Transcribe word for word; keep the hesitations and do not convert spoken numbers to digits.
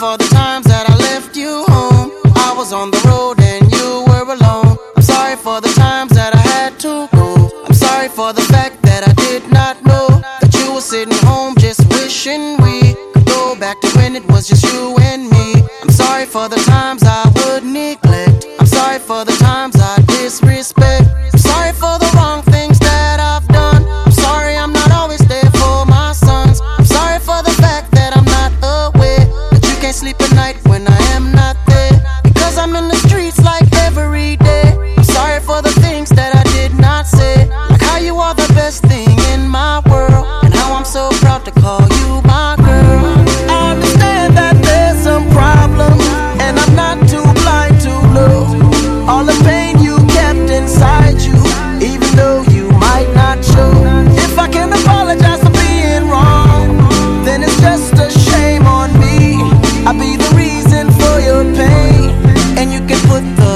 for the times that I left you home. I was on the road and you were alone. I'm sorry for the times that I had to go. I'm sorry for the fact that I did not know that you were sitting home just wishing we could go back to when it was just you and me. I'm sorry for the times I would neglect. I'm sorry for the times I disrespect. I'm sorry for the wrong things that I've done. I'm sorry I'm not always there for my sons. I'm sorry for the fact that I'm not aware that you can't sleep at night when I am not there, because I'm in the streets like every day. I'm sorry for the things that I did not say, like how you are the best thing in my world, and how I'm so proud to call you my girl. I understand that there's some problems, and I'm not too blind to look all the pain you kept inside you, even though you might not show. If I can apologize for being wrong, then it's just a shame on me. I'll be the reason for your pain, and you can put the